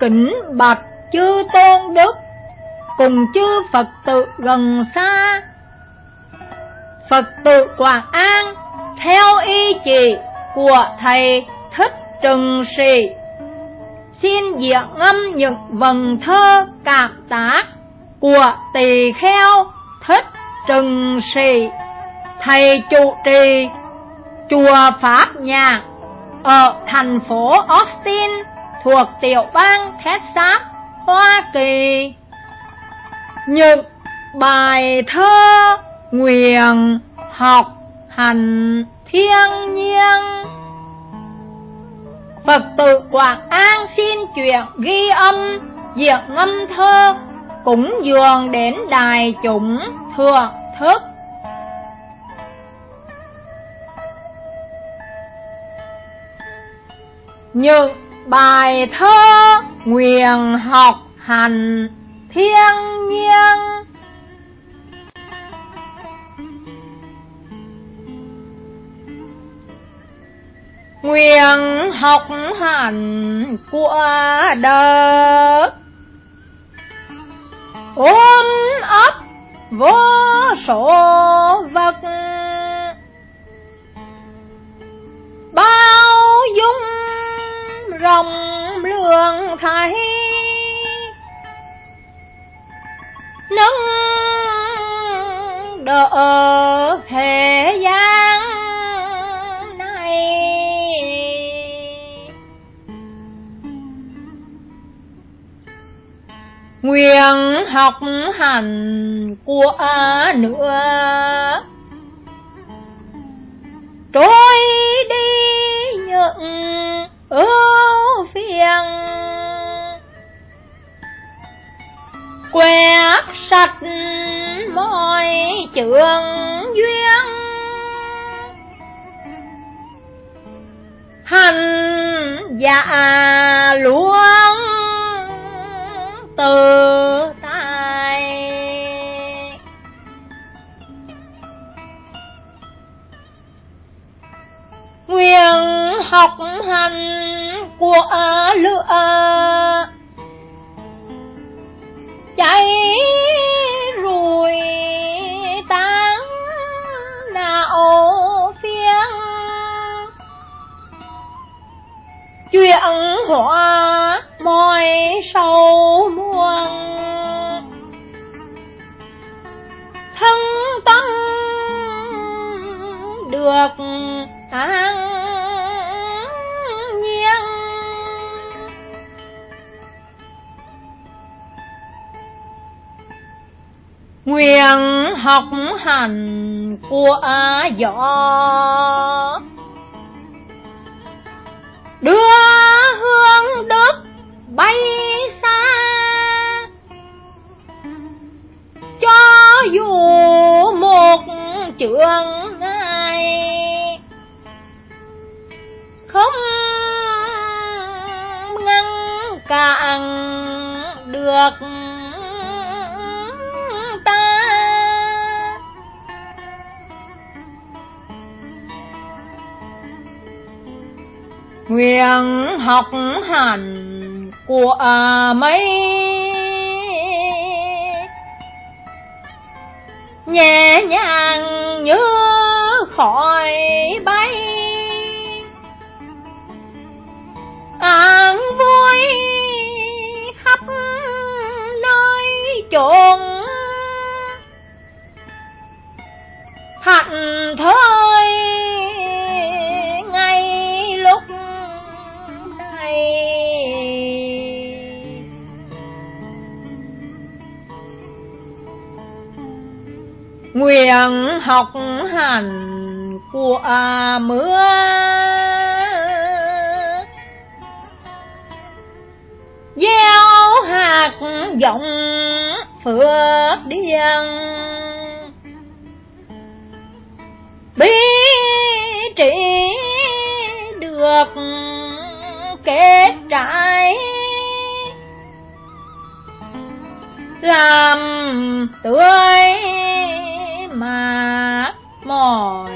kính bạch chư tôn đức cùng chư Phật tử gần xa. Phật tử Quảng An theo ý chỉ của Thầy Thích Trừng Sĩ xin diễn ngâm những vần thơ cảm tác của tỳ kheo Thích Trừng Sĩ, thầy chủ trì chùa Pháp Nhạc ở thành phố Austin thuộc tiểu bang Texas, Hoa Kỳ. Những bài thơ nguyện học hành thiêng liêng. Phật tử Quảng An xin chuyển ghi âm diễn ngâm thơ cúng dường đến đại chúng thưởng thức. Những bài thơ nguyện học hành thiêng liêng. Nguyện học hành của đời ôm ấp vô số vật, bao dung rộng lượng thấy, nâng đỡ thế gian này. Nguyện học hành của nữa trôi đi những ưu phiền, quét sạch mọi chướng duyên, hành giả luôn tự tại. Nguyện học hành của lửa cháy rùi tán não phiền, chuyện hóa mọi sầu muôn, thân tâm được an nhiên. Nguyện học hành của gió đưa hương đức bay xa, cho dù một chướng ngại không ngăn cản được ta. Nguyện học hành của mấy nhẹ nhàng như khói bay, an vui khắp nơi chốn, hạnh thơi ngay lúc này. Nguyện học hành của mưa gieo hạt giống phước điền, bí trị được kết trái, làm tươi mát mỏi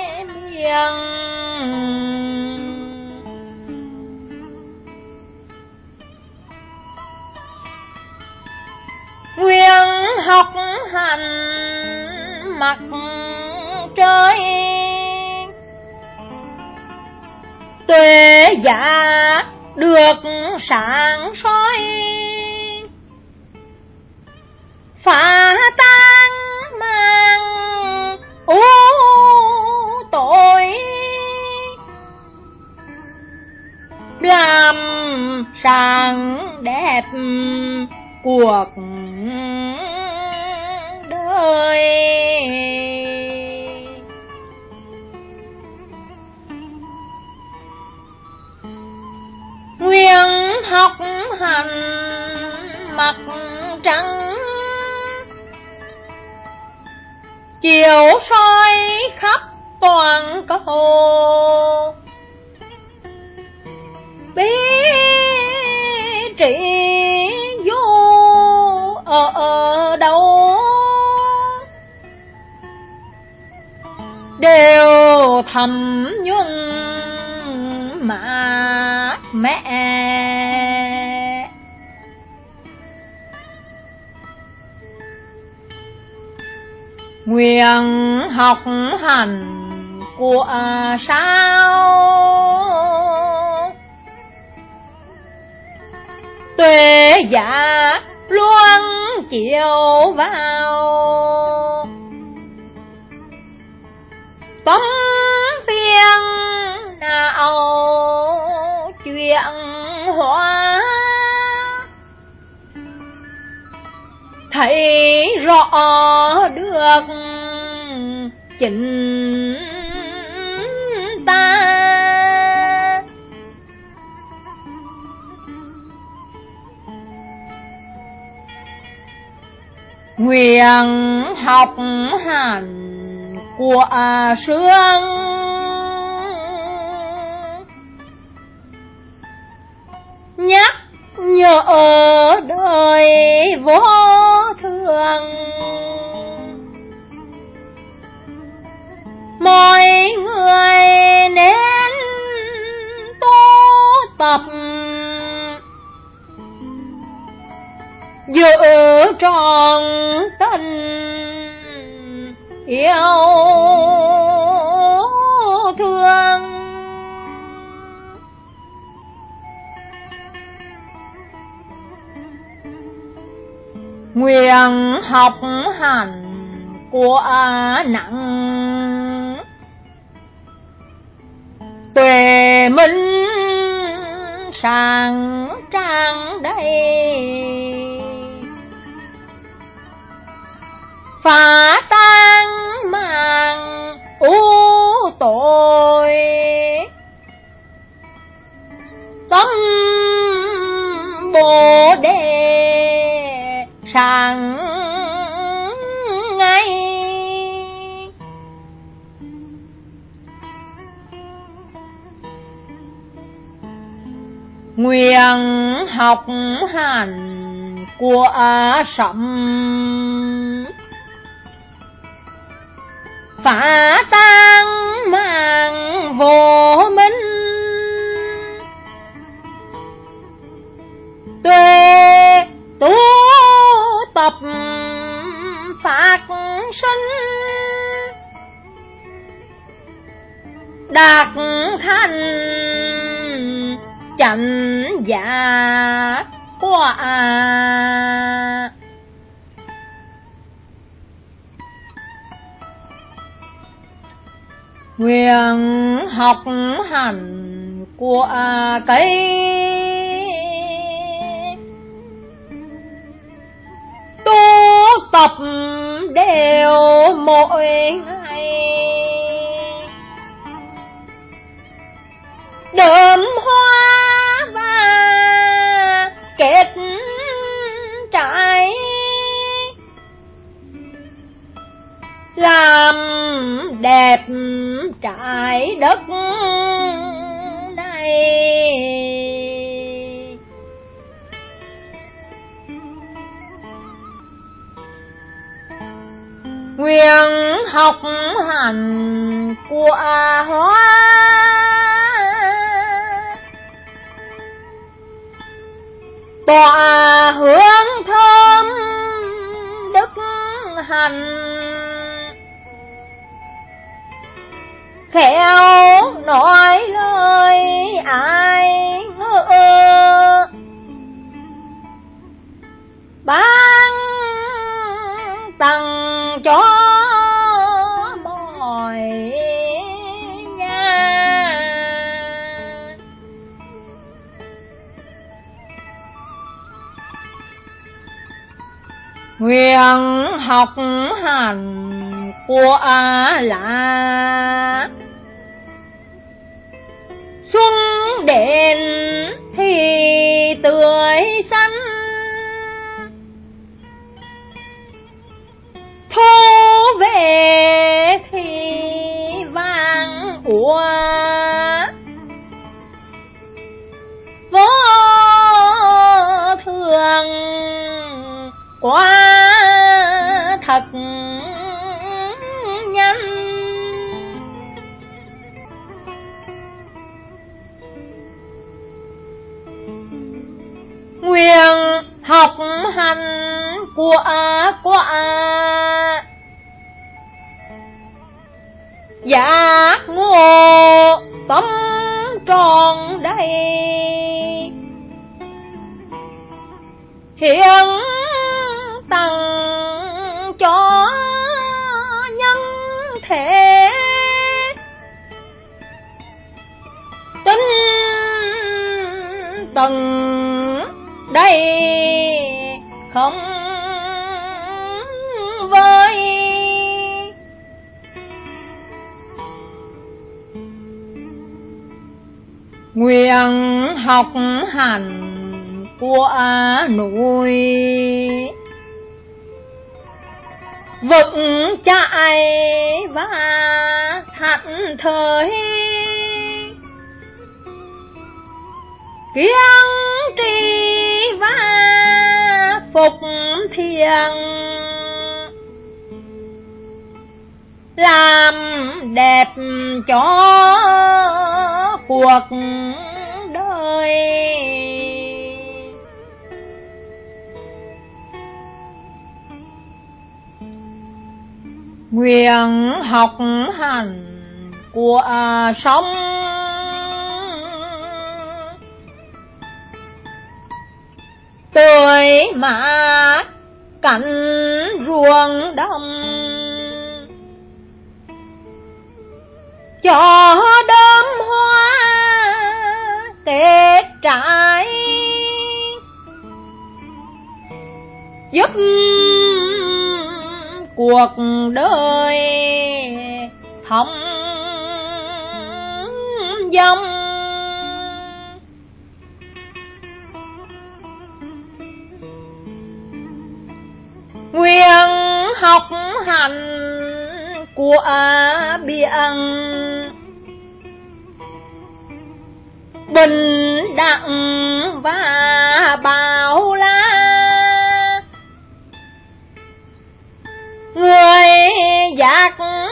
miệng. học hành mặt trời, tuệ giả được sáng soi, phá tan mang u tội, làm sáng đẹp cuộc đời. Nguyện học hành mặt trăng, chiếu soi khắp toàn cầu, bí trị dù ở đâu đều thấm nhuần mà mẹ. Nguyện học hành của sao, tuệ giả luôn chiều vào, tâm phiền não chuyện hóa, thấy rõ được chính ta. Nguyện học hành của sương, nhắc nhở đời vô thường, mọi người nên tu tập giữ trọn tình yêu thương. Nguyện học hành của nặng, tuệ minh sáng trang đầy, phá tan màn u tội, tâm bồ đề sáng ngay. Nguyện học hành của sấm, phá tan màn vô minh, tuệ tu tập phát sinh, đạt thành chánh giác quả. Nguyện học hành của cây, tu tập đều mỗi ngày, đơm hoa và kết trái, làm đẹp trái đất này. Nguyện học hành của hoa, tỏa hương thơm đức hành, khéo nói lời ai ngờ, ban tặng cho mọi nhà. Nguyện học hành của là xuân đến thì tươi xanh, thu về thì vàng úa, vô thường quá thật nhanh. Nguyện học hành của giác ngộ tâm tròn đầy, hiến tặng cho nhân thể, tinh tầng đây không vơi. Nguyện học hành của núi vững chãi và thảnh thơi, kiên trì và phục thiện, làm đẹp cho cuộc đời. Nguyện học hành của sống tươi mát cánh ruộng đồng, cho đơm hoa kết trái, giúp cuộc đời thông dong. Nguyện học hành của biển bình đẳng và bao la, người giác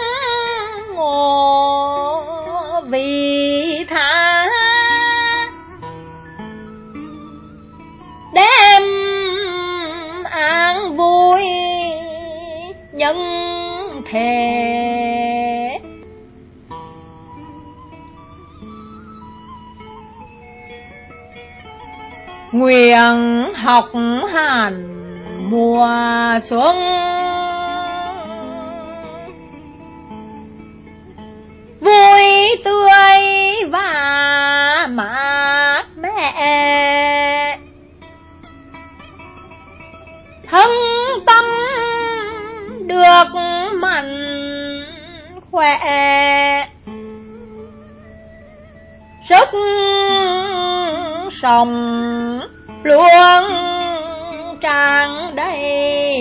ngộ vị tha, đem an vui nhân thể. Nguyện học hành mùa xuân vui tươi và mát mẻ, thân tâm được mạnh khỏe, sức sống luôn tràn đầy.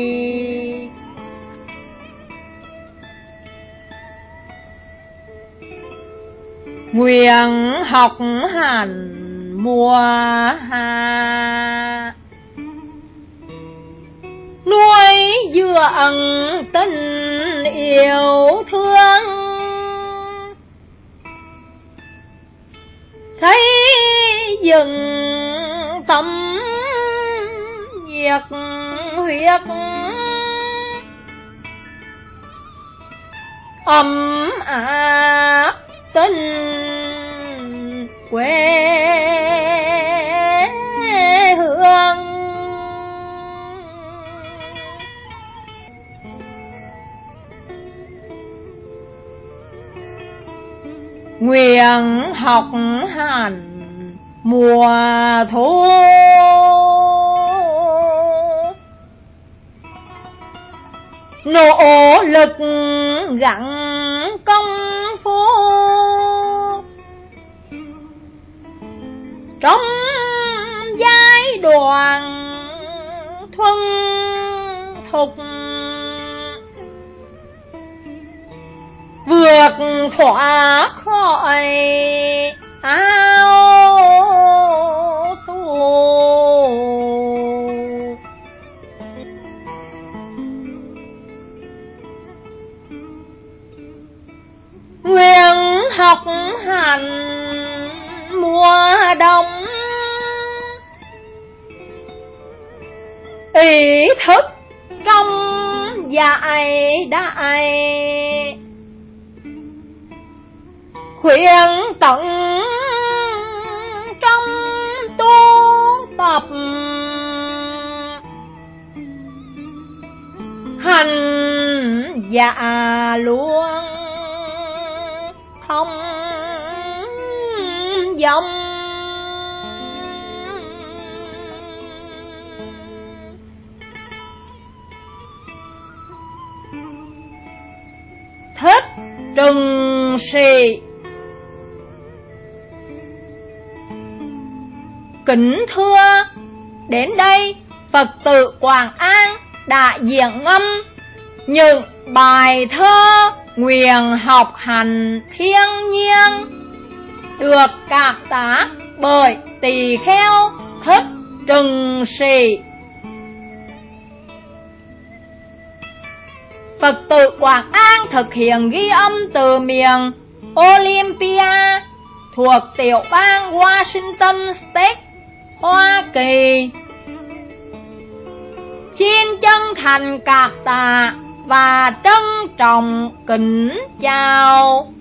Nguyện học hành mùa hạ, nuôi dưỡng tình yêu thương, xây dựng tâm nhiệt huyết, ấm áp tình quê hương. Nguyện học hành mùa thu, nỗ lực gắng công phu, trong giai đoạn thuần thục, vượt thoát khỏi áo tù. Nguyện học hành mùa đông, ý thức trong dạy đại, khuyên tận trong tu tập, hành dạ luôn không dòng. Thích Trừng Sĩ. Kính thưa, đến đây Phật tử Quảng An đã diễn ngâm những bài thơ nguyện học hành thiêng nhiên, được cảm tá bởi tỳ kheo Thích Trừng Sĩ. Phật tử Quảng An thực hiện ghi âm từ miền Olympia thuộc tiểu bang Washington State, Hoa Kỳ. Xin chân thành cảm tạ và trân trọng kính chào.